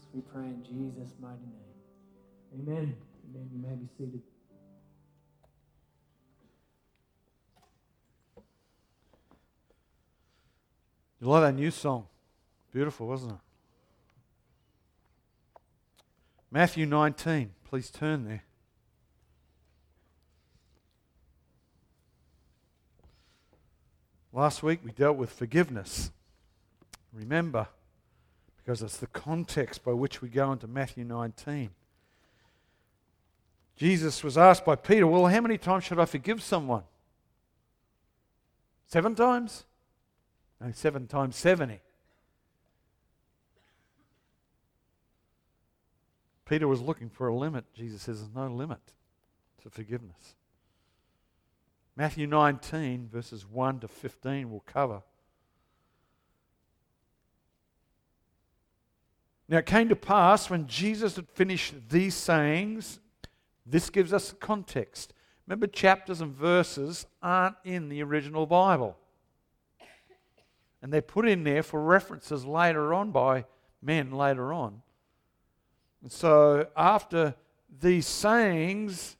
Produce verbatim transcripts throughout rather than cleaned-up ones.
We pray in Jesus' mighty name. Amen. Amen. You may be seated. You like that new song? Beautiful, wasn't it? Matthew nineteen. Please turn there. Last week we dealt with forgiveness. Remember, because it's the context by which we go into Matthew nineteen. Jesus was asked by Peter, well, how many times should I forgive someone? Seven times? No, seven times seventy. Peter was looking for a limit. Jesus says there's no limit to forgiveness. Matthew nineteen, verses one to fifteen, we'll cover. Now it came to pass when Jesus had finished these sayings, this gives us context. Remember, chapters and verses aren't in the original Bible. And they're put in there for references later on by men later on. And so after these sayings,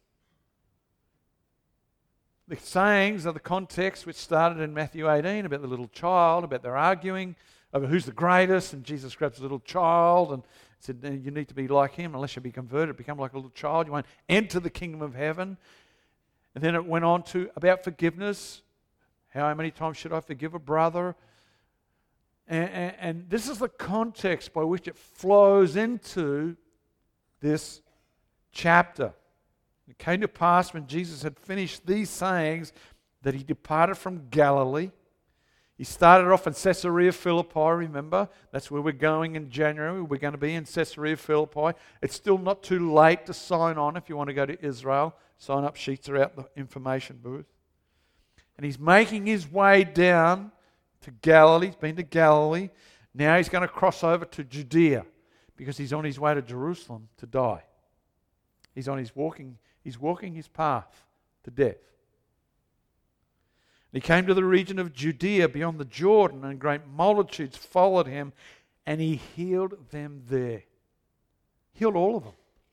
the sayings are the context which started in Matthew eighteen about the little child, about their arguing over who's the greatest, and Jesus grabs a little child and said, you need to be like him. Unless you be converted, become like a little child. You won't enter the kingdom of heaven. And then it went on to about forgiveness. How many times should I forgive a brother? And, and, and this is the context by which it flows into this chapter. It came to pass when Jesus had finished these sayings that he departed from Galilee. He started off in Caesarea Philippi, remember? That's where we're going in January. We're going to be in Caesarea Philippi. It's still not too late to sign on if you want to go to Israel. Sign-up sheets are out in the information booth. And he's making his way down to Galilee. He's been to Galilee. Now he's going to cross over to Judea because he's on his way to Jerusalem to die. He's on his walking, he's walking his path to death. And he came to the region of Judea beyond the Jordan, and great multitudes followed him, and he healed them there. Healed all of them.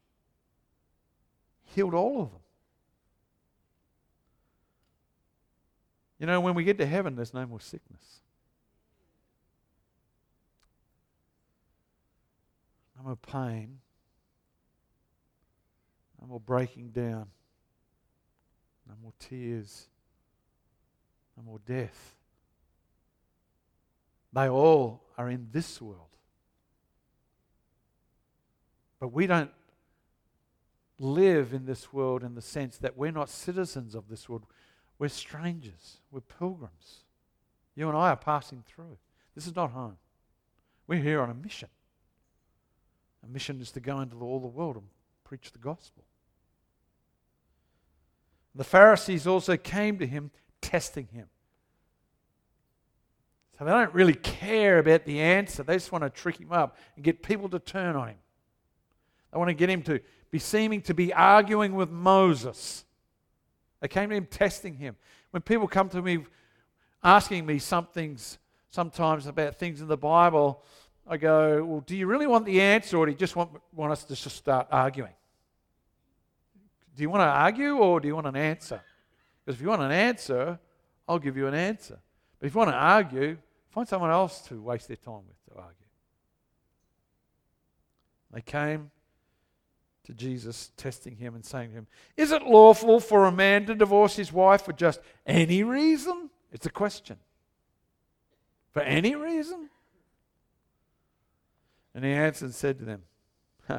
Healed all of them. You know, when we get to heaven, there's no more sickness. No more pain. No more breaking down. No more tears. No more death. They all are in this world. But we don't live in this world in the sense that we're not citizens of this world. We're strangers. We're pilgrims. You and I are passing through. This is not home. We're here on a mission. A mission is to go into all the world and preach the gospel. The Pharisees also came to him, testing him. So they don't really care about the answer. They just want to trick him up and get people to turn on him. They want to get him to be seeming to be arguing with Moses. They came to him testing him. When people come to me asking me some things, sometimes about things in the Bible, I go, well, do you really want the answer, or do you just want, want us to just start arguing? Do you want to argue, or do you want an answer? Because if you want an answer, I'll give you an answer. But if you want to argue, find someone else to waste their time with to argue. They came to Jesus, testing him and saying to him, is it lawful for a man to divorce his wife for just any reason? It's a question. For any reason? And he answered and said to them, huh,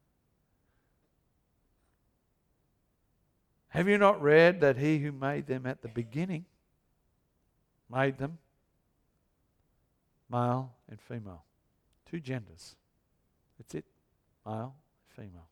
have you not read that he who made them at the beginning made them male and female? Two genders. That's it. Male, female.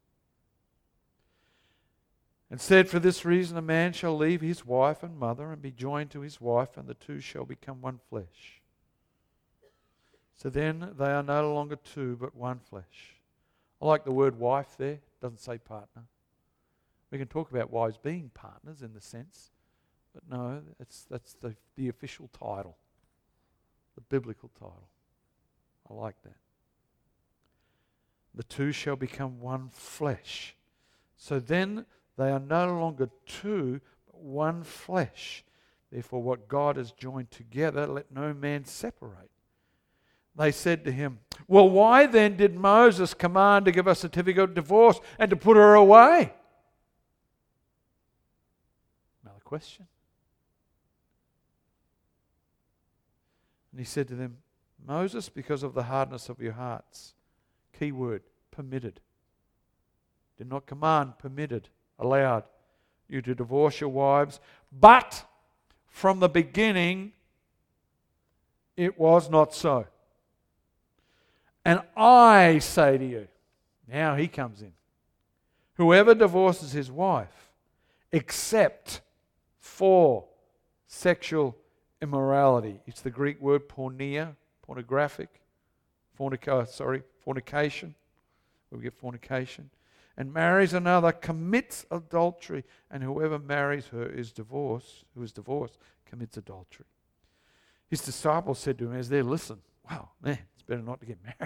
And said, for this reason a man shall leave his wife and mother and be joined to his wife, and the two shall become one flesh. So then they are no longer two, but one flesh. I like the word wife there. It doesn't say partner. We can talk about wives being partners in the sense, but no, it's, that's the, the official title, the biblical title. I like that. The two shall become one flesh. So then they are no longer two, but one flesh. Therefore, what God has joined together, let no man separate. They said to him, well, why then did Moses command to give a certificate of divorce and to put her away? Another question. And he said to them, Moses, because of the hardness of your hearts. Key word, permitted. Did not command, permitted, allowed you to divorce your wives. But from the beginning, it was not so. And I say to you, now he comes in, whoever divorces his wife, except for sexual immorality. It's the Greek word porneia, pornographic, fornic- sorry, fornication. We get fornication. And marries another, commits adultery. And whoever marries her is divorced, who is divorced, commits adultery. His disciples said to him as they listened, wow, man, it's better not to get married.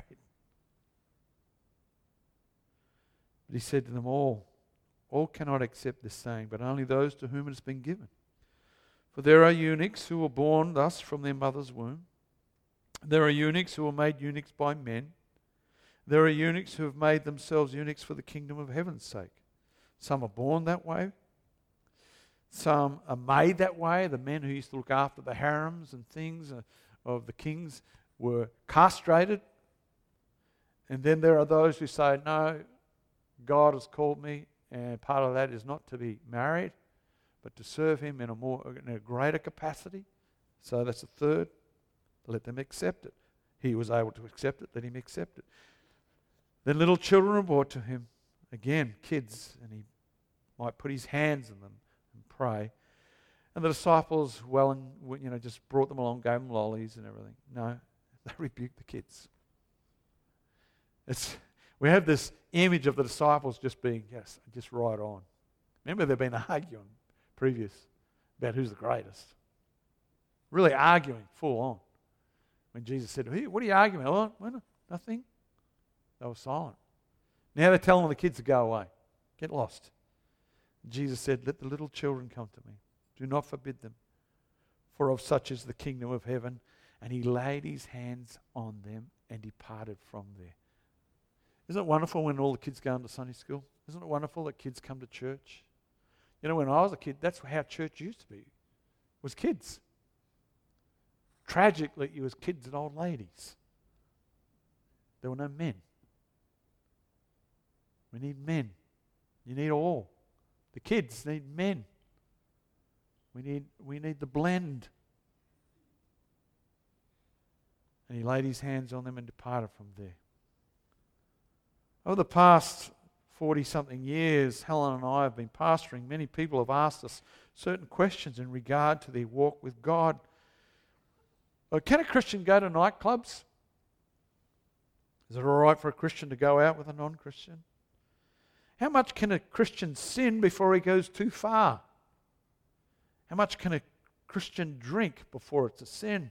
But he said to them all, all cannot accept this saying, but only those to whom it has been given. For there are eunuchs who were born thus from their mother's womb. There are eunuchs who were made eunuchs by men. There are eunuchs who have made themselves eunuchs for the kingdom of heaven's sake. Some are born that way. Some are made that way. The men who used to look after the harems and things of the kings were castrated. And then there are those who say, no, God has called me, and part of that is not to be married, but to serve him in a more in a greater capacity. So that's the third. Let them accept it. He was able to accept it. Let him accept it. Then little children were brought to him. Again, kids, and he might put his hands on them and pray. And the disciples, well, and you know, just brought them along, gave them lollies and everything. No, they rebuked the kids. It's we have this image of the disciples just being, yes, just right on. Remember, they've been arguing previous about who's the greatest. Really arguing full on. When Jesus said, hey, what are you arguing about? Well, nothing. They were silent. Now they're telling the kids to go away. Get lost. Jesus said, let the little children come to me. Do not forbid them. For of such is the kingdom of heaven. And he laid his hands on them and departed from there. Isn't it wonderful when all the kids go into Sunday school? Isn't it wonderful that kids come to church? You know, when I was a kid, that's how church used to be. It was kids. Tragically, it was kids and old ladies. There were no men. We need men. You need all. The kids need men. We need, we need the blend. And he laid his hands on them and departed from there. Over the past forty-something years, Helen and I have been pastoring. Many people have asked us certain questions in regard to their walk with God. Uh, can a Christian go to nightclubs? Is it all right for a Christian to go out with a non-Christian? How much can a Christian sin before he goes too far? How much can a Christian drink before it's a sin?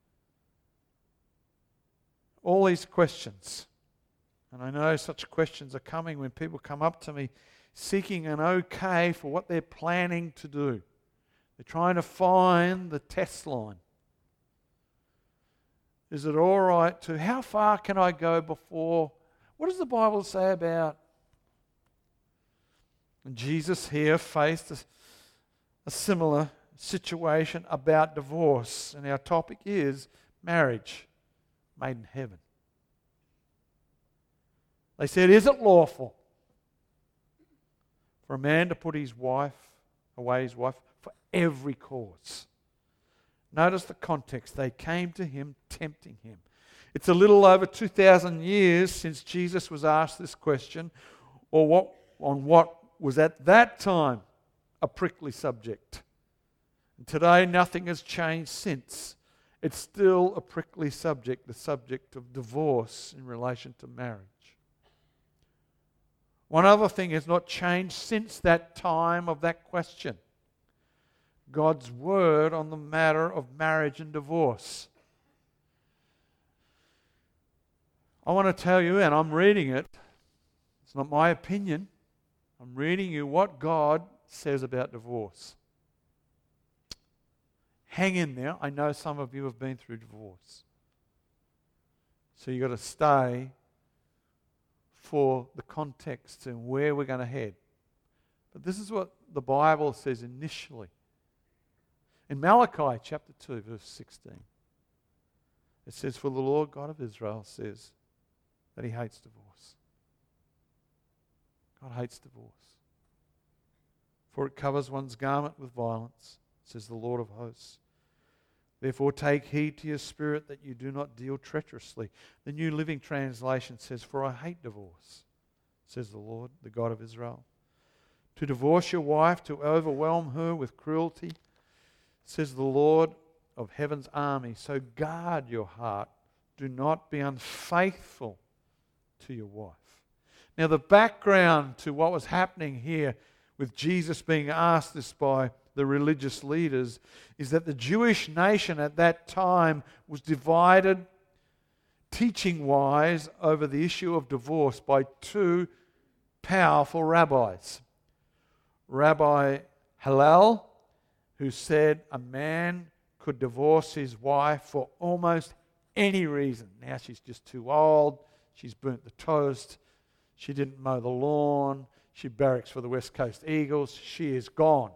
All these questions. And I know such questions are coming when people come up to me seeking an okay for what they're planning to do. They're trying to find the test line. Is it all right to, how far can I go before? What does the Bible say about? And Jesus here faced a, a similar situation about divorce. And our topic is marriage made in heaven. They said, is it lawful for a man to put his wife, away his wife, for every cause? Notice the context. They came to him, tempting him. It's a little over two thousand years since Jesus was asked this question, or what on what was at that time a prickly subject. And today, nothing has changed since. It's still a prickly subject, the subject of divorce in relation to marriage. One other thing has not changed since that time of that question. God's word on the matter of marriage and divorce. I want to tell you, and I'm reading it, It's not my opinion. I'm reading you what God says about divorce. Hang in there. I know some of you have been through divorce. So you've got to stay for the context and where we're going to head. But this is what the Bible says initially. In Malachi chapter two, verse sixteen, it says, "For the Lord God of Israel says that he hates divorce." God hates divorce. "For it covers one's garment with violence, says the Lord of hosts. Therefore take heed to your spirit that you do not deal treacherously." The New Living Translation says, "For I hate divorce, says the Lord, the God of Israel. To divorce your wife, to overwhelm her with cruelty, says the Lord of heaven's army. So guard your heart. Do not be unfaithful to your wife." Now the background to what was happening here with Jesus being asked this by the religious leaders is that the Jewish nation at that time was divided teaching-wise over the issue of divorce by two powerful rabbis. Rabbi Hillel, who said a man could divorce his wife for almost any reason. Now she's just too old, she's burnt the toast, she didn't mow the lawn, she barracks for the West Coast Eagles, she is gone.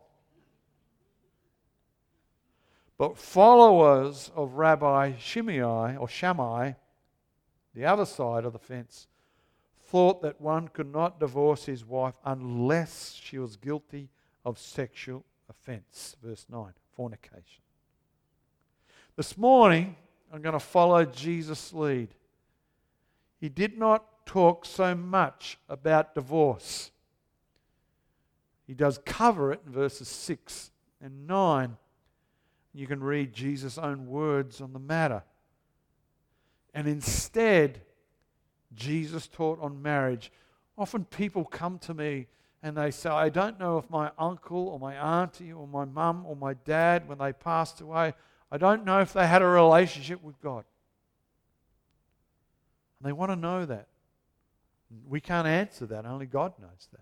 But followers of Rabbi Shimei or Shammai, the other side of the fence, thought that one could not divorce his wife unless she was guilty of sexual offense. Verse nine, fornication. This morning, I'm going to follow Jesus' lead. He did not talk so much about divorce. He does cover it in verses six and nine. You can read Jesus' own words on the matter. And instead, Jesus taught on marriage. Often people come to me and they say, "I don't know if my uncle or my auntie or my mum or my dad, when they passed away, I don't know if they had a relationship with God." And they want to know that. We can't answer that. Only God knows that.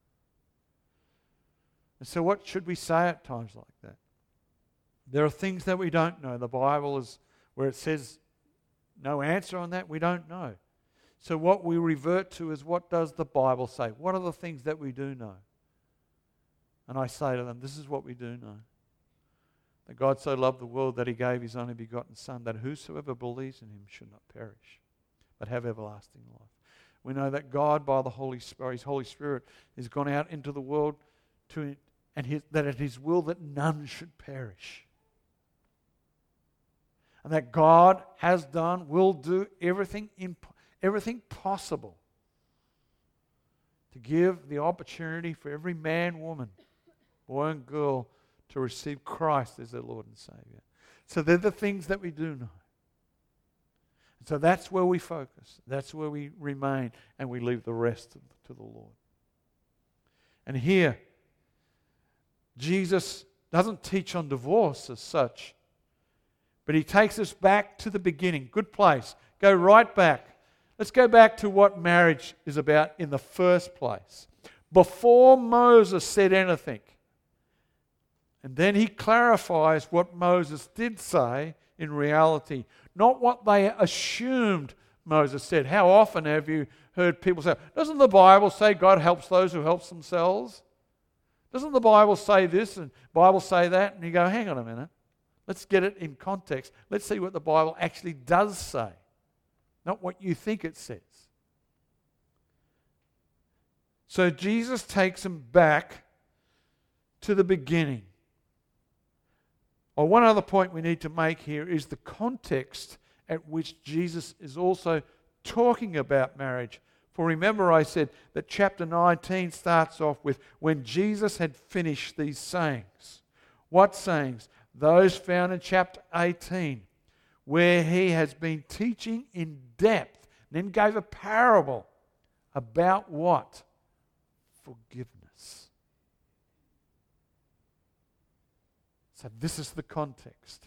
And so what should we say at times like that? There are things that we don't know. The Bible is where it says no answer on that. We don't know. So what we revert to is, what does the Bible say? What are the things that we do know? And I say to them, this is what we do know. That God so loved the world that he gave his only begotten Son, that whosoever believes in him should not perish, but have everlasting life. We know that God, by the Holy Spirit, his Holy Spirit, has gone out into the world to, and his, that it is his will that none should perish. And that God has done, will do everything, imp- everything possible to give the opportunity for every man, woman, boy and girl to receive Christ as their Lord and Savior. So they're the things that we do know. So that's where we focus. That's where we remain, and we leave the rest to, to the Lord. And here, Jesus doesn't teach on divorce as such, but he takes us back to the beginning. Good place. Go right back. Let's go back to what marriage is about in the first place. Before Moses said anything, and then he clarifies what Moses did say in reality, not what they assumed Moses said. How often have you heard people say, doesn't the Bible say God helps those who help themselves? Doesn't the Bible say this and the Bible say that? And you go, hang on a minute. Let's get it in context. Let's see what the Bible actually does say, not what you think it says. So Jesus takes them back to the beginning. Or one other point we need to make here is the context at which Jesus is also talking about marriage. For remember, I said that chapter nineteen starts off with when Jesus had finished these sayings. What sayings? Those found in chapter eighteen, where he has been teaching in depth, and then gave a parable about what? Forgiveness. So this is the context.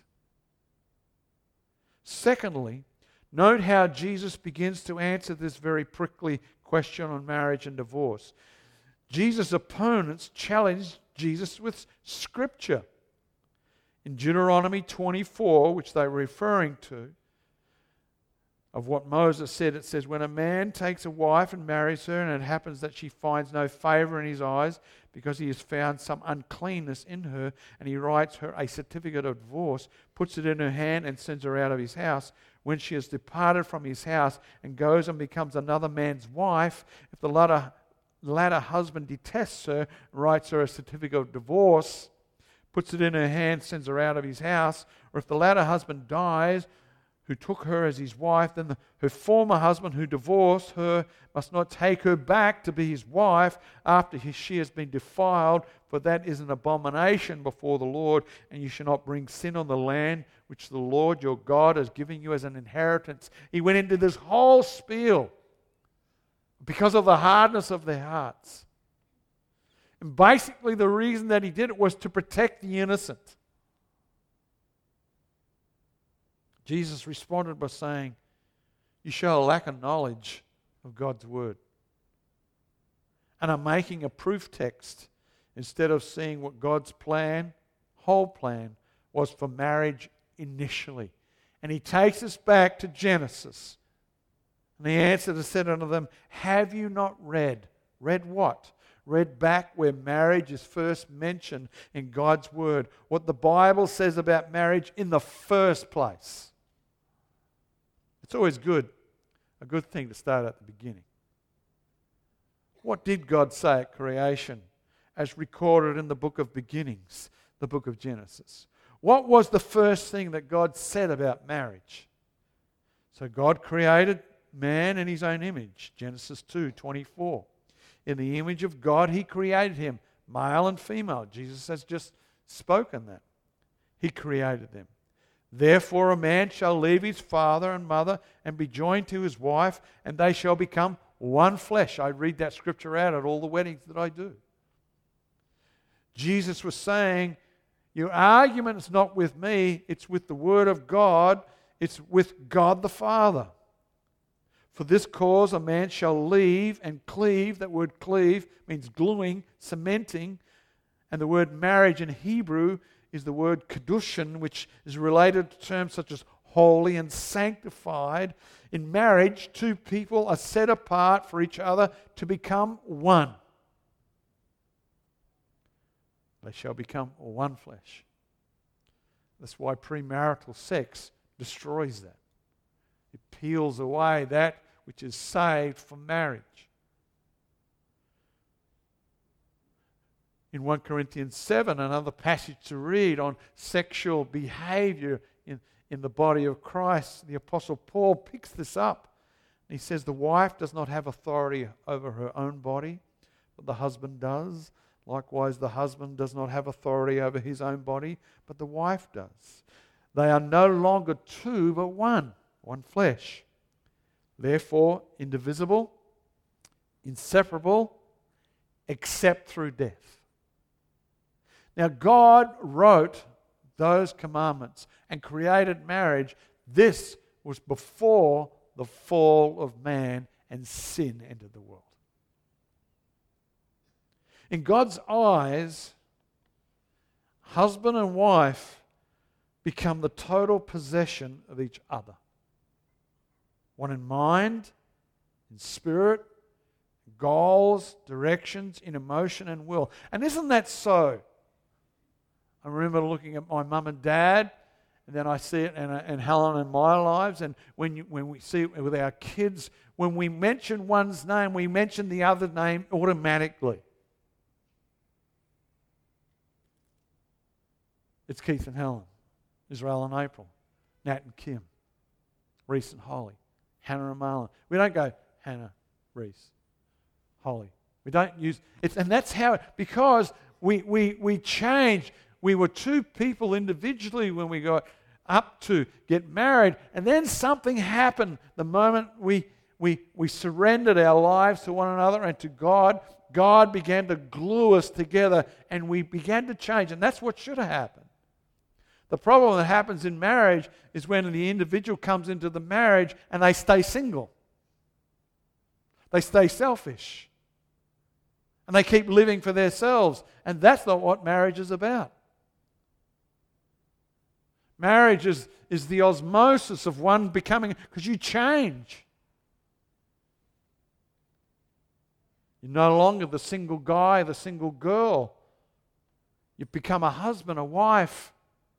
Secondly, note how Jesus begins to answer this very prickly question on marriage and divorce. Jesus' opponents challenged Jesus with Scripture. In Deuteronomy twenty-four, which they were referring to, of what Moses said, it says, when a man takes a wife and marries her, and it happens that she finds no favor in his eyes because he has found some uncleanness in her, and he writes her a certificate of divorce, puts it in her hand and sends her out of his house. When she has departed from his house and goes and becomes another man's wife, if the latter, latter husband detests her, writes her a certificate of divorce, puts it in her hand, sends her out of his house, or if the latter husband dies, who took her as his wife, then the, her former husband who divorced her must not take her back to be his wife after he, she has been defiled, for that is an abomination before the Lord, and you shall not bring sin on the land which the Lord your God has given you as an inheritance. He went into this whole spiel because of the hardness of their hearts. And basically the reason that he did it was to protect the innocent. Jesus responded by saying, you show a lack of knowledge of God's word and are making a proof text instead of seeing what God's plan, whole plan, was for marriage initially. And he takes us back to Genesis. And he answered and said unto them, have you not read? Read what? Read back where marriage is first mentioned in God's word. What the Bible says about marriage in the first place. It's always good, a good thing to start at the beginning. What did God say at creation as recorded in the book of beginnings, the book of Genesis? What was the first thing that God said about marriage? So God created man in his own image, Genesis two twenty-four. In the image of God he created him, male and female. Jesus has just spoken that. He created them. Therefore a man shall leave his father and mother and be joined to his wife, and they shall become one flesh. I read that scripture out at all the weddings that I do. Jesus was saying, your argument is not with me, it's with the Word of God, it's with God the Father. For this cause a man shall leave and cleave. That word cleave means gluing, cementing, and the word marriage in Hebrew is the word kedushin, which is related to terms such as holy and sanctified. In marriage, two people are set apart for each other to become one. They shall become one flesh. That's why premarital sex destroys that. It peels away that which is saved for marriage. In First Corinthians seven, another passage to read on sexual behavior in, in the body of Christ, the Apostle Paul picks this up. He says the wife does not have authority over her own body, but the husband does. Likewise, the husband does not have authority over his own body, but the wife does. They are no longer two, but one, one flesh. Therefore, indivisible, inseparable, except through death. Now, God wrote those commandments and created marriage. This was before the fall of man and sin entered the world. In God's eyes, husband and wife become the total possession of each other. One in mind, in spirit, goals, directions, in emotion and will. And isn't that so? I remember looking at my mum and dad, and then I see it in, in Helen and my lives, and when you, when we see it with our kids, when we mention one's name, we mention the other name automatically. It's Keith and Helen, Israel and April, Nat and Kim, Reese and Holly, Hannah and Marlon. We don't go Hannah, Reese, Holly. We don't use it, and that's how. Because we we we change. We were two people individually when we got up to get married, and then something happened the moment we we we surrendered our lives to one another and to God. God began to glue us together, and we began to change, and that's what should have happened. The problem that happens in marriage is when the individual comes into the marriage and they stay single. They stay selfish. And they keep living for themselves. And that's not what marriage is about. Marriage is, is the osmosis of one becoming, because you change. You're no longer the single guy, the single girl. You've become a husband, a wife.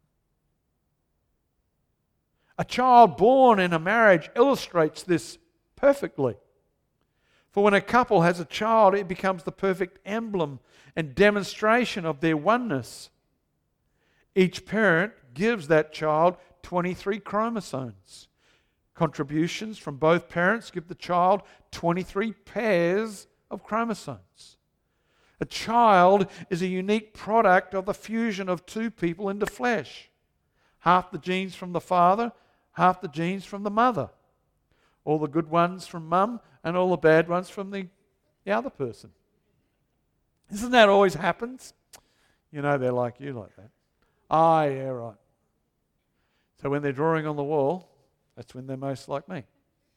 A child born in a marriage illustrates this perfectly. For when a couple has a child, it becomes the perfect emblem and demonstration of their oneness. Each parent gives that child twenty-three chromosomes. Contributions from both parents give the child twenty-three pairs of chromosomes. A child is a unique product of the fusion of two people into flesh. Half the genes from the father, half the genes from the mother. All the good ones from mum and all the bad ones from the, the other person. Isn't that always happens? You know they're like you like that. Ah, yeah, right. So when they're drawing on the wall, that's when they're most like me.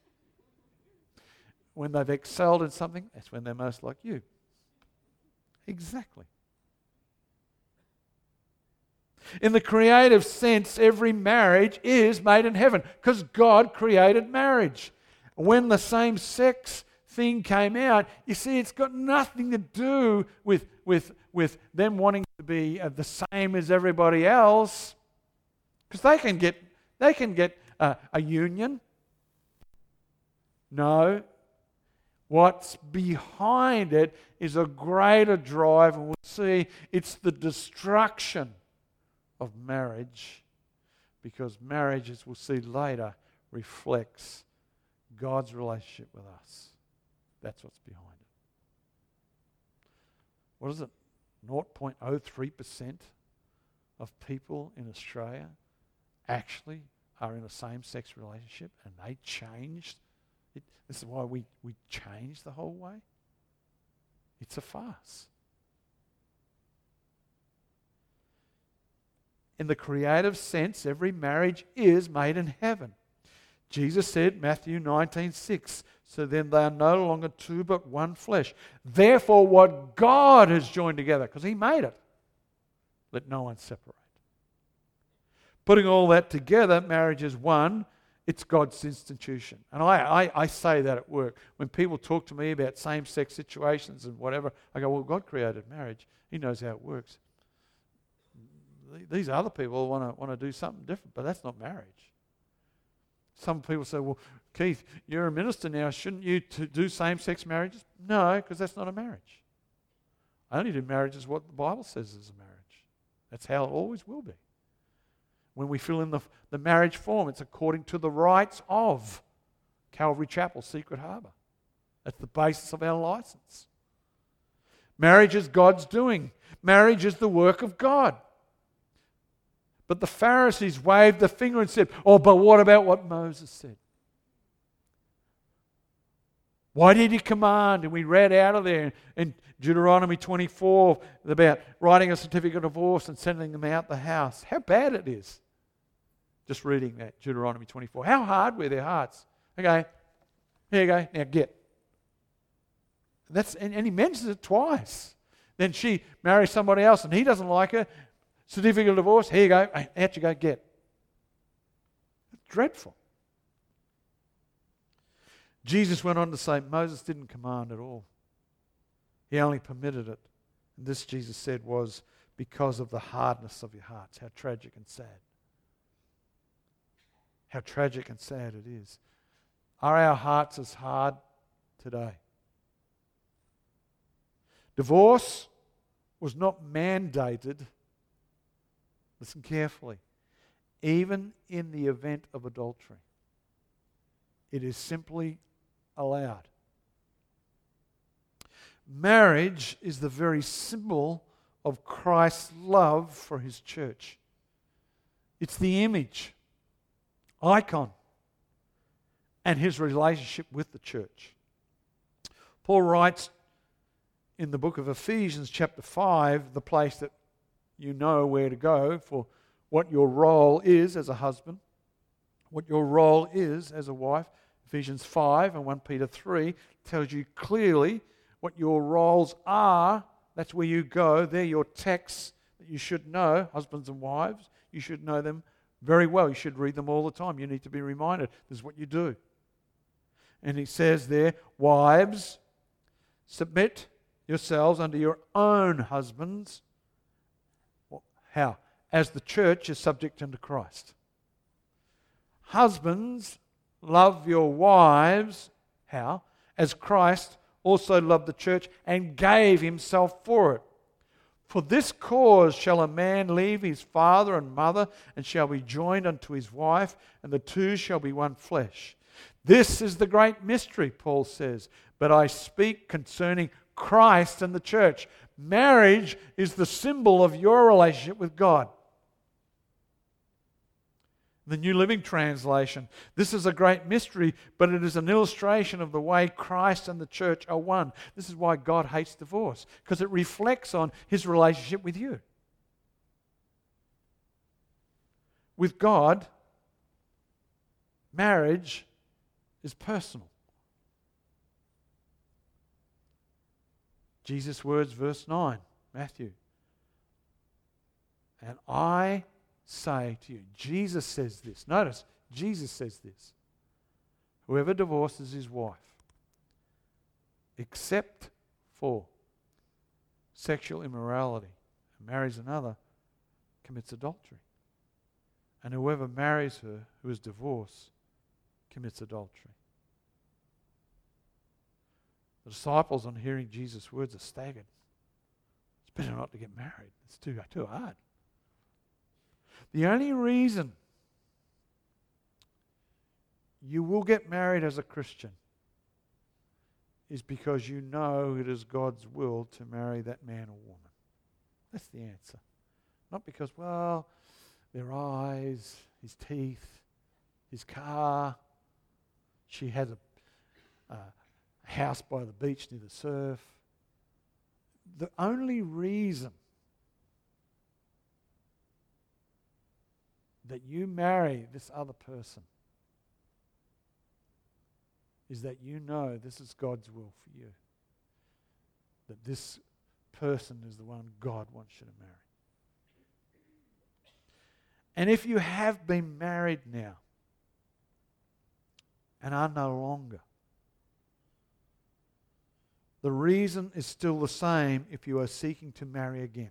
When they've excelled in something, that's when they're most like you. Exactly. In the creative sense, every marriage is made in heaven because God created marriage. When the same-sex thing came out, you see, it's got nothing to do with, with, with them wanting to be uh, the same as everybody else, because they can get they can get uh, a union. No. What's behind it is a greater drive, and we'll see it's the destruction of marriage, because marriage, as we'll see later, reflects God's relationship with us. That's what's behind it. What is it? zero point zero three percent of people in Australia actually are in a same-sex relationship, and they changed. It, this is why we, we changed the whole way. It's a farce. In the creative sense, every marriage is made in heaven. Jesus said, Matthew nineteen six, so then they are no longer two but one flesh. Therefore, what God has joined together, because He made it, let no one separate. Putting all that together, marriage is one. It's God's institution. And I, I, I say that at work. When people talk to me about same-sex situations and whatever, I go, well, God created marriage. He knows how it works. These other people want to want to do something different, but that's not marriage. Some people say, well, Keith, you're a minister now. Shouldn't you to do same-sex marriages? No, because that's not a marriage. I only do marriages what the Bible says is a marriage. That's how it always will be. When we fill in the, the marriage form, it's according to the rights of Calvary Chapel, Secret Harbour. That's the basis of our license. Marriage is God's doing. Marriage is the work of God. But the Pharisees waved the finger and said, oh, but what about what Moses said? Why did he command? And we read out of there in Deuteronomy twenty-four about writing a certificate of divorce and sending them out the house. How bad it is. Just reading that, Deuteronomy twenty-four. How hard were their hearts? Okay, here you go, now get. And, that's, and, and he mentions it twice. Then she marries somebody else and he doesn't like her. Certificate of divorce, here you go, out you go, get. It's dreadful. Jesus went on to say, Moses didn't command at all. He only permitted it. And this, Jesus said, was because of the hardness of your hearts. How tragic and sad. How tragic and sad it is. Are our hearts as hard today? Divorce was not mandated. Listen carefully. Even in the event of adultery, it is simply allowed. Marriage is the very symbol of Christ's love for His church. It's the image, icon, and His relationship with the church. Paul writes in the book of Ephesians chapter five, the place that you know where to go for what your role is as a husband, what your role is as a wife. Ephesians five and First Peter three tells you clearly what your roles are. That's where you go. They're your texts that you should know, husbands and wives. You should know them very well. You should read them all the time. You need to be reminded. This is what you do. And he says there, wives, submit yourselves unto your own husbands. Well, how? As the church is subject unto Christ. Husbands, love your wives. How? As Christ also loved the church and gave himself for it. For this cause shall a man leave his father and mother, and shall be joined unto his wife, and the two shall be one flesh. This is the great mystery, Paul says, but I speak concerning Christ and the church. Marriage is the symbol of your relationship with God. The New Living Translation, this is a great mystery, but it is an illustration of the way Christ and the church are one. This is why God hates divorce, because it reflects on his relationship with you. With God, marriage is personal. Jesus' words, verse nine, Matthew. And I say to you, Jesus says this. Notice, Jesus says this. Whoever divorces his wife, except for sexual immorality, and marries another, commits adultery. And whoever marries her who is divorced commits adultery. The disciples, on hearing Jesus' words, are staggered. It's better not to get married. It's too, too hard. The only reason you will get married as a Christian is because you know it is God's will to marry that man or woman. That's the answer. Not because, well, their eyes, his teeth, his car, she has a, a house by the beach near the surf. The only reason that you marry this other person is that you know this is God's will for you. That this person is the one God wants you to marry. And if you have been married now and are no longer, the reason is still the same if you are seeking to marry again.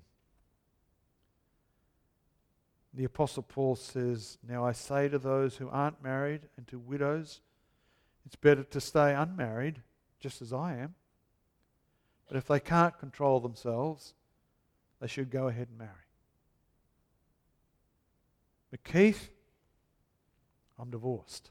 The Apostle Paul says, now I say to those who aren't married and to widows, it's better to stay unmarried, just as I am. But if they can't control themselves, they should go ahead and marry. But Keith, I'm divorced.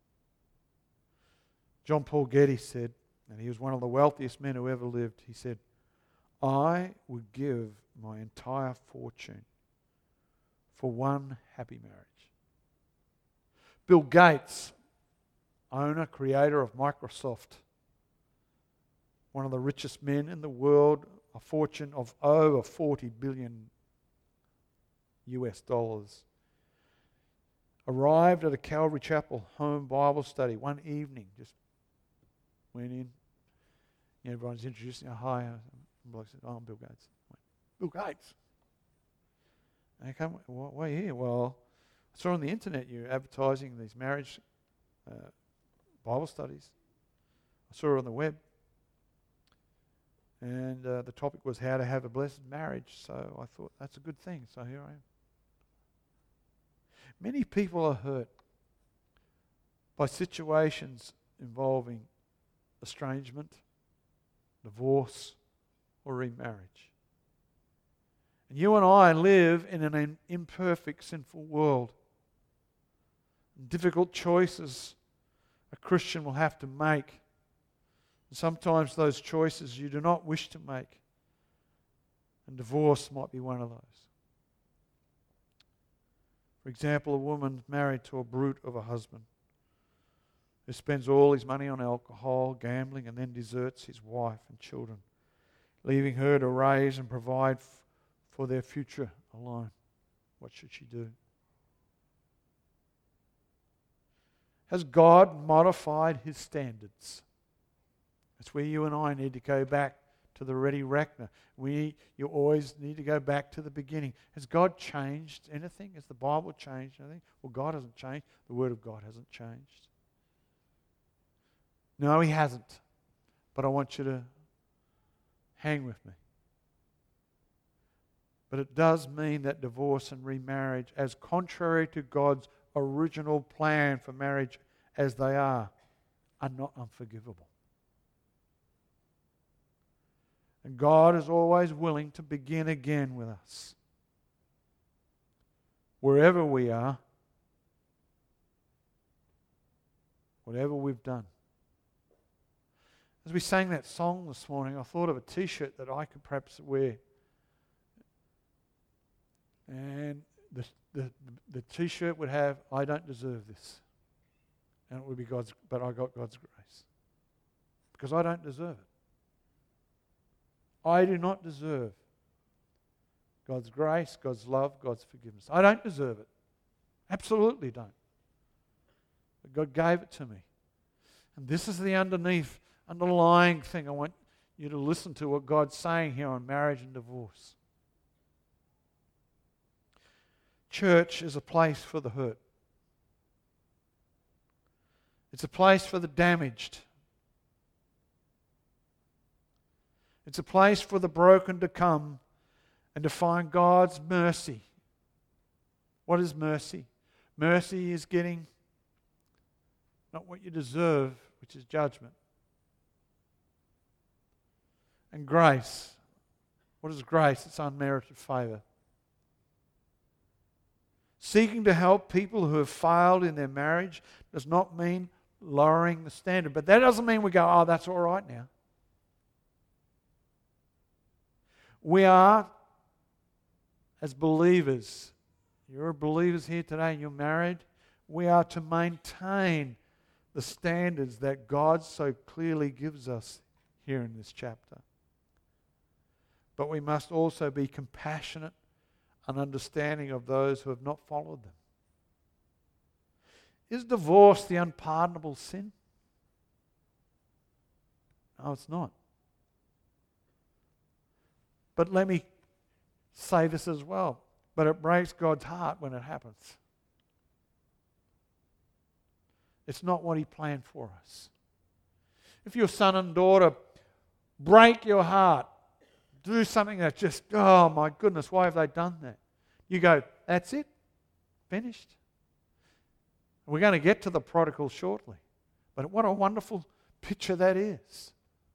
John Paul Getty said, and he was one of the wealthiest men who ever lived, he said, I would give my entire fortune for one happy marriage. Bill Gates, owner, creator of Microsoft, one of the richest men in the world, a fortune of over forty billion U S dollars, arrived at a Calvary Chapel home Bible study one evening, just went in, you know, everyone's introducing, oh, hi, the bloke said, oh, I'm Bill Gates. Went, Bill Gates? And I come, well, why are you here? Well, I saw on the internet you're advertising these marriage uh, Bible studies. I saw it on the web. And uh, the topic was how to have a blessed marriage. So I thought, that's a good thing. So here I am. Many people are hurt by situations involving estrangement, divorce, or remarriage. And you and I live in an imperfect, sinful world. Difficult choices a Christian will have to make. And sometimes those choices you do not wish to make. And divorce might be one of those. For example, a woman married to a brute of a husband who spends all his money on alcohol, gambling, and then deserts his wife and children, leaving her to raise and provide f- for their future alone. What should she do? Has God modified his standards? That's where you and I need to go back to the ready reckoner. We, you always need to go back to the beginning. Has God changed anything? Has the Bible changed anything? Well, God hasn't changed. The Word of God hasn't changed. No, he hasn't. But I want you to hang with me. But it does mean that divorce and remarriage, as contrary to God's original plan for marriage as they are, are not unforgivable. And God is always willing to begin again with us. Wherever we are, whatever we've done. As we sang that song this morning, I thought of a t-shirt that I could perhaps wear. And the, the, the t-shirt would have, I don't deserve this. And it would be God's, but I got God's grace. Because I don't deserve it. I do not deserve God's grace, God's love, God's forgiveness. I don't deserve it. Absolutely don't. But God gave it to me. And this is the underneath, underlying thing I want you to listen to what God's saying here on marriage and divorce. Church is a place for the hurt. It's a place for the damaged. It's a place for the broken to come and to find God's mercy. What is mercy? Mercy is getting not what you deserve, which is judgment. And grace. What is grace? It's unmerited favour. Seeking to help people who have failed in their marriage does not mean lowering the standard. But that doesn't mean we go, oh, that's all right now. We are, as believers, you're believers here today and you're married, we are to maintain the standards that God so clearly gives us here in this chapter. But we must also be compassionate and understanding of those who have not followed them. Is divorce the unpardonable sin? No, it's not. But let me say this as well. But it breaks God's heart when it happens. It's not what He planned for us. If your son and daughter break your heart, do something that just, oh my goodness, why have they done that? You go, that's it, finished. We're going to get to the prodigal shortly. But what a wonderful picture that is.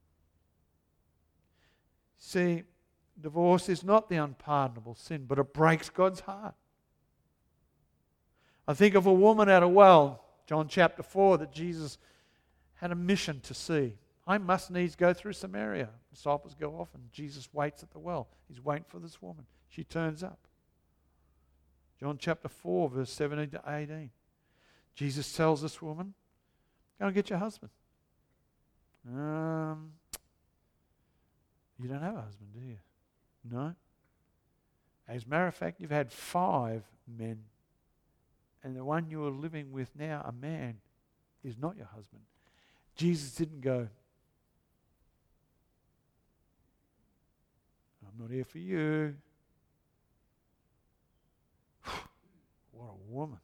See, divorce is not the unpardonable sin, but it breaks God's heart. I think of a woman at a well, John chapter four, that Jesus had a mission to see. I must needs go through Samaria. Disciples go off and Jesus waits at the well. He's waiting for this woman. She turns up. John chapter four, verse seventeen to eighteen. Jesus tells this woman, go and get your husband. Um, you don't have a husband, do you? No. As a matter of fact, you've had five men, and the one you are living with now, a man, is not your husband. Jesus didn't go, I'm not here for you. What a woman.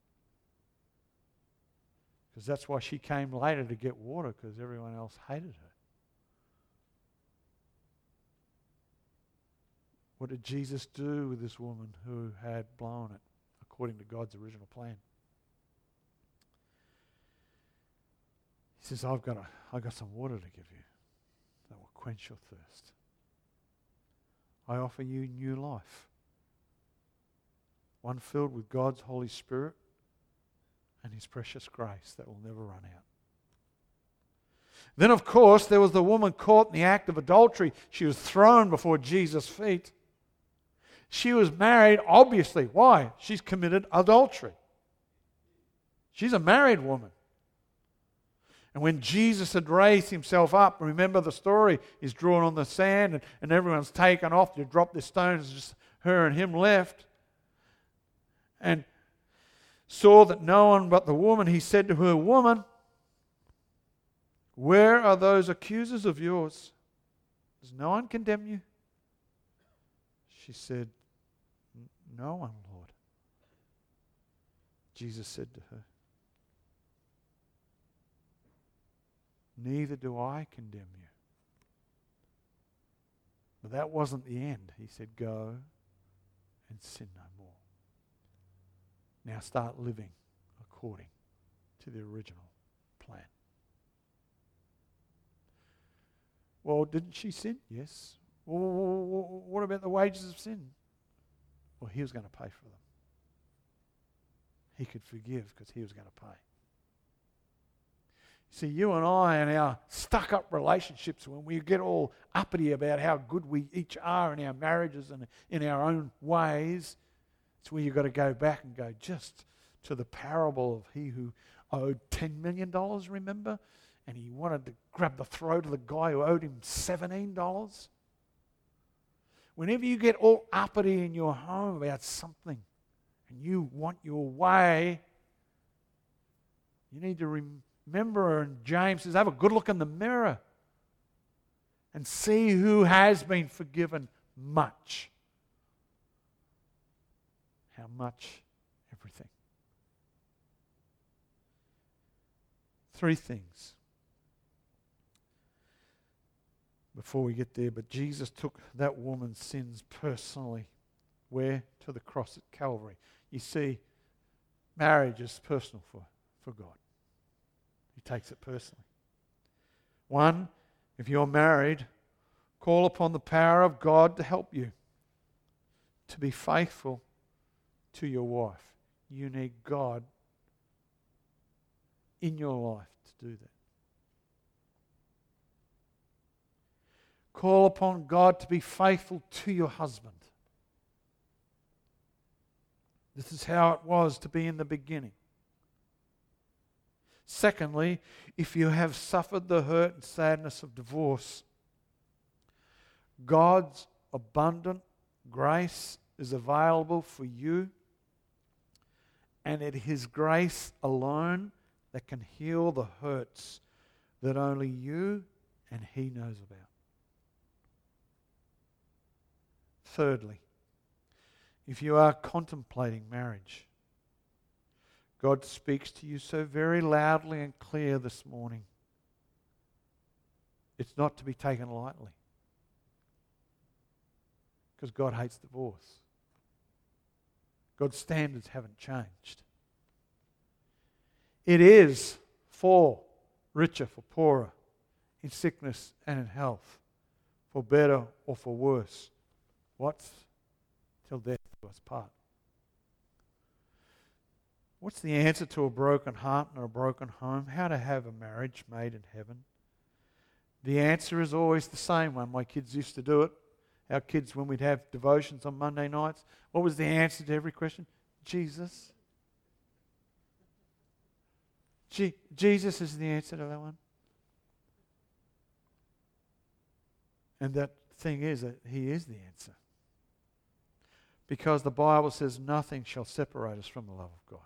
Because that's why she came later to get water, because everyone else hated her. What did Jesus do with this woman who had blown it according to God's original plan? He says, I've got, a, I've got some water to give you that will quench your thirst. I offer you new life. One filled with God's Holy Spirit and His precious grace that will never run out. Then, of course, there was the woman caught in the act of adultery. She was thrown before Jesus' feet. She was married, obviously. Why? She's committed adultery. She's a married woman. And when Jesus had raised Himself up, remember the story, He's drawn on the sand and, and everyone's taken off. You drop the stones, just her and Him left. And saw that no one but the woman, he said to her, "Woman, where are those accusers of yours? Does no one condemn you?" She said, "No one, Lord." Jesus said to her, "Neither do I condemn you." But that wasn't the end. He said, "Go and sin no more. Now start living according to the original plan." Well, didn't she sin? Yes. Well, what about the wages of sin? Well, he was going to pay for them. He could forgive because he was going to pay. See, you and I and our stuck-up relationships, when we get all uppity about how good we each are in our marriages and in our own ways, it's where you've got to go back and go just to the parable of he who owed ten million dollars, remember? And he wanted to grab the throat of the guy who owed him seventeen dollars. Whenever you get all uppity in your home about something and you want your way, you need to remember. Remember, and James says, have a good look in the mirror and see who has been forgiven much. How much? Everything. Three things before we get there. But Jesus took that woman's sins personally. Where? To the cross at Calvary. You see, marriage is personal for, for God. He takes it personally. One, if you're married, call upon the power of God to help you to be faithful to your wife. You need God in your life to do that. Call upon God to be faithful to your husband. This is how it was to be in the beginning. Secondly, if you have suffered the hurt and sadness of divorce, God's abundant grace is available for you, and it is His grace alone that can heal the hurts that only you and He knows about. Thirdly, if you are contemplating marriage, God speaks to you so very loudly and clear this morning. It's not to be taken lightly, because God hates divorce. God's standards haven't changed. It is for richer, for poorer, in sickness and in health, for better or for worse. What's till death do us part? What's the answer to a broken heart and a broken home? How to have a marriage made in heaven? The answer is always the same one. My kids used to do it. Our kids, when we'd have devotions on Monday nights, what was the answer to every question? Jesus. Je- Jesus is the answer to that one. And that thing is that He is the answer. Because the Bible says nothing shall separate us from the love of God.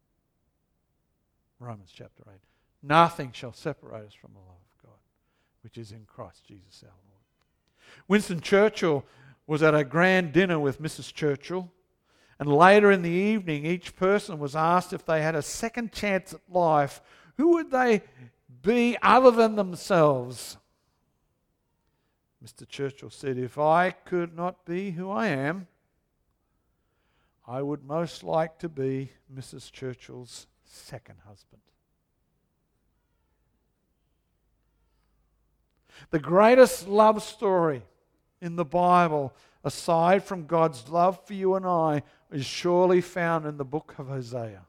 Romans chapter eight. Nothing shall separate us from the love of God, which is in Christ Jesus our Lord. Winston Churchill was at a grand dinner with Missus Churchill, and later in the evening each person was asked if they had a second chance at life, who would they be other than themselves? Mister Churchill said, "If I could not be who I am, I would most like to be Missus Churchill's second husband." The greatest love story in the Bible, aside from God's love for you and I, is surely found in the book of Hosea.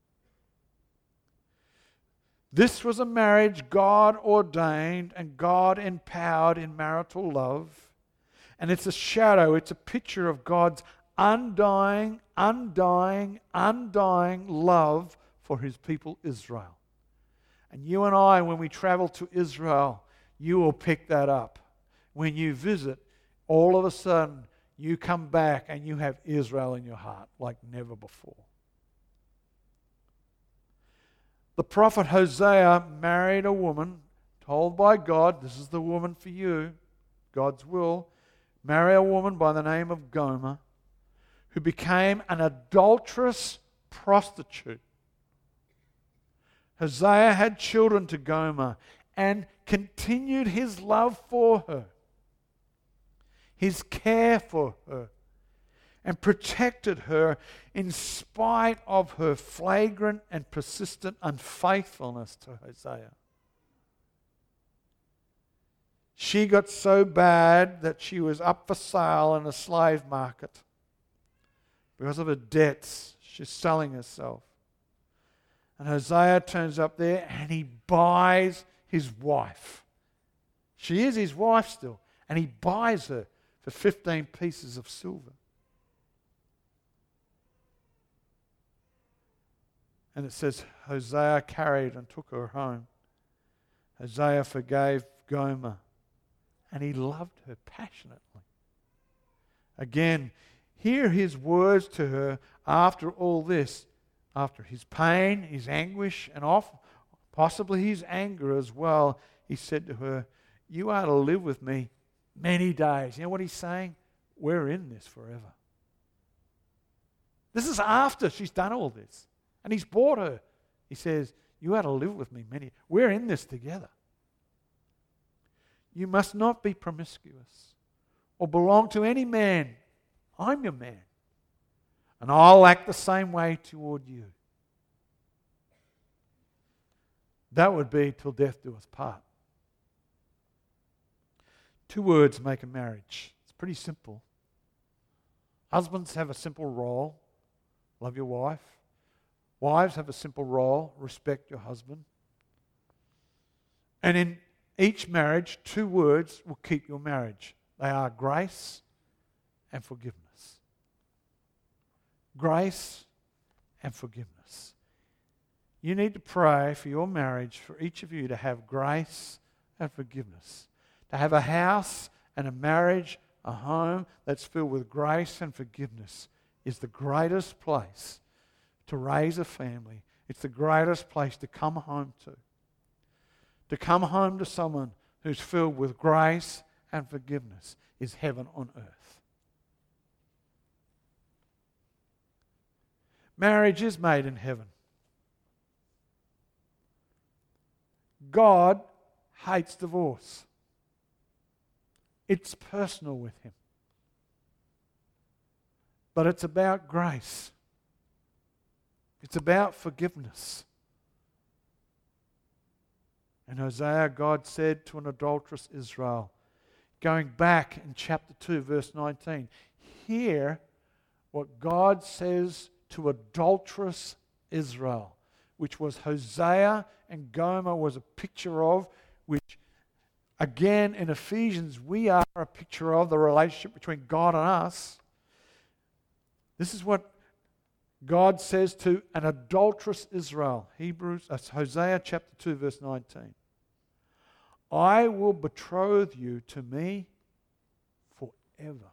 This was a marriage God ordained and God empowered in marital love. And it's a shadow, it's a picture of God's undying, undying, undying love for His people Israel. And you and I, when we travel to Israel, you will pick that up. When you visit, all of a sudden, you come back and you have Israel in your heart like never before. The prophet Hosea married a woman told by God, this is the woman for you, God's will, marry a woman by the name of Gomer, who became an adulterous prostitute. Hosea had children to Gomer and continued his love for her, his care for her, and protected her in spite of her flagrant and persistent unfaithfulness to Hosea. She got so bad that she was up for sale in a slave market. Because of her debts, she's selling herself. And Hosea turns up there and he buys his wife. She is his wife still. And he buys her for fifteen pieces of silver. And it says, Hosea carried and took her home. Hosea forgave Gomer. And he loved her passionately. Again, hear his words to her after all this. After his pain, his anguish, and off, possibly his anger as well, he said to her, you are to live with me many days. You know what he's saying? We're in this forever. This is after she's done all this. And he's bought her. He says, you are to live with me many. We're in this together. You must not be promiscuous or belong to any man. I'm your man. And I'll act the same way toward you. That would be till death do us part. Two words make a marriage. It's pretty simple. Husbands have a simple role. Love your wife. Wives have a simple role. Respect your husband. And in each marriage, two words will keep your marriage. They are grace and forgiveness. Grace and forgiveness. You need to pray for your marriage, for each of you to have grace and forgiveness. To have a house and a marriage, a home that's filled with grace and forgiveness is the greatest place to raise a family. It's the greatest place to come home to. To come home to someone who's filled with grace and forgiveness is heaven on earth. Marriage is made in heaven. God hates divorce. It's personal with him. But it's about grace. It's about forgiveness. And Hosea, God said to an adulterous Israel, going back in chapter two, verse nineteen, hear what God says to adulterous Israel, which was Hosea and Gomer was a picture of, which again in Ephesians we are a picture of the relationship between God and us. This is what God says to an adulterous Israel. Hebrews, uh, Hosea chapter two, verse nineteen. I will betroth you to me forever.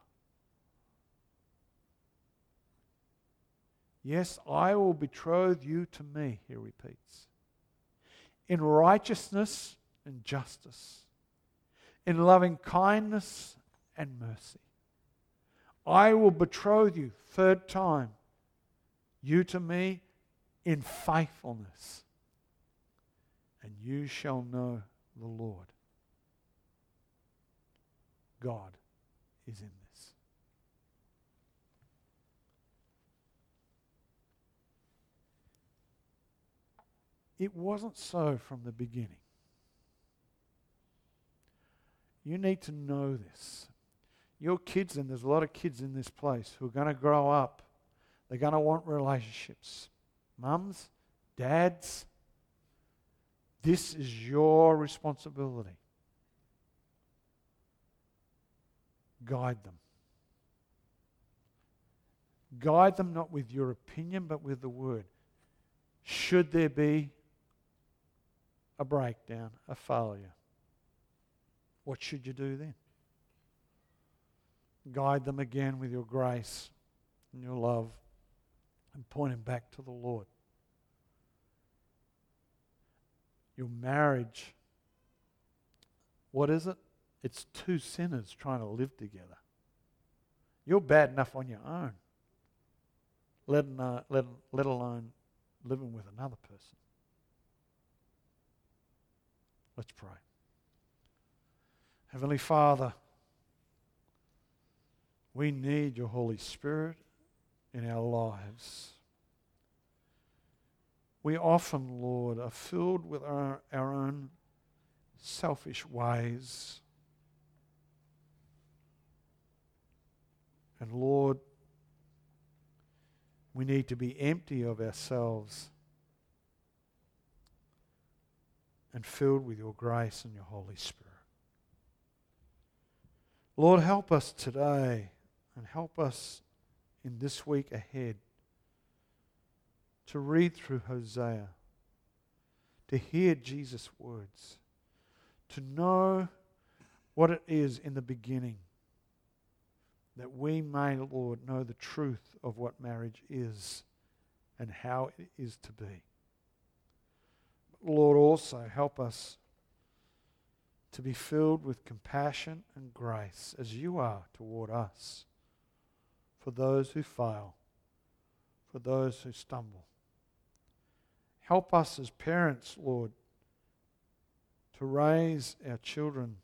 Yes, I will betroth you to me, he repeats. In righteousness and justice. In loving kindness and mercy. I will betroth you, third time, you to me in faithfulness. And you shall know the Lord. God is in this. It wasn't so from the beginning. You need to know this. Your kids, and there's a lot of kids in this place who are going to grow up. They're going to want relationships. Mums, dads, this is your responsibility. Guide them. Guide them not with your opinion, but with the word. Should there be a breakdown, a failure, what should you do then? Guide them again with your grace and your love and point them back to the Lord. Your marriage, what is it? It's two sinners trying to live together. You're bad enough on your own, let, uh, let, let alone living with another person. Let's pray. Heavenly Father, we need your Holy Spirit in our lives. We often, Lord, are filled with our, our own selfish ways. And Lord, we need to be empty of ourselves and filled with your grace and your Holy Spirit. Lord, help us today and help us in this week ahead to read through Hosea, to hear Jesus' words, to know what it is in the beginning, that we may, Lord, know the truth of what marriage is and how it is to be. Lord, also help us to be filled with compassion and grace as you are toward us, for those who fail, for those who stumble. Help us as parents, Lord, to raise our children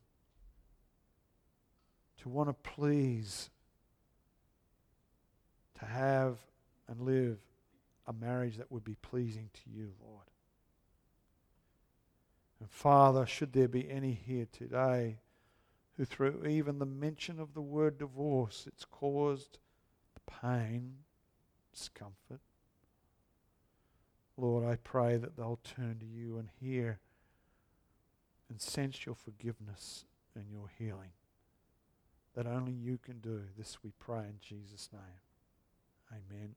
to want to please, to have and live a marriage that would be pleasing to you, Lord. And Father, should there be any here today who through even the mention of the word divorce, it's caused pain, discomfort, Lord, I pray that they'll turn to you and hear and sense your forgiveness and your healing that only you can do. This we pray in Jesus' name. Amen.